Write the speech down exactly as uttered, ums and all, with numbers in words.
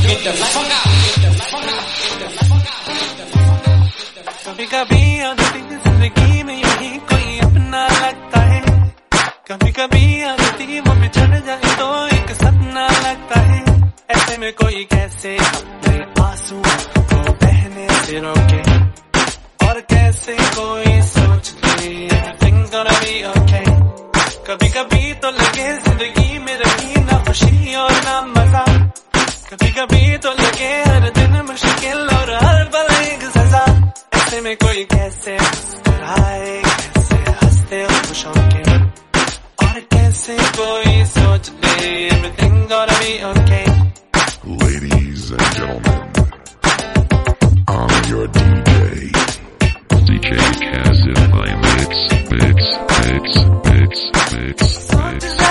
कभी कभी आदती जिंदगी में यही कोई अपना लगता है, कभी कभी आदती वो बिछड़ जाए तो एक सपना लगता है। ऐसे में कोई कैसे अपने आंसू को बहने से रोके, और कैसे कोई सोचते everything's gonna be okay। कभी कभी तो लगे जिंदगी में रही ना खुशी और ना मजा, कभी कभी तो लगे हर दिन मुश्किल और हर पल एक सजा। ऐसे में कोई कैसे मुस्कुराए, कैसे हंसते हो खुश होके, और कैसे कोई सोच ले everything's gonna be okay। Ladies and gentlemen, I'm your D J. D J Kazif by Mix, Mix, Mix, Mix, Mix, Mix.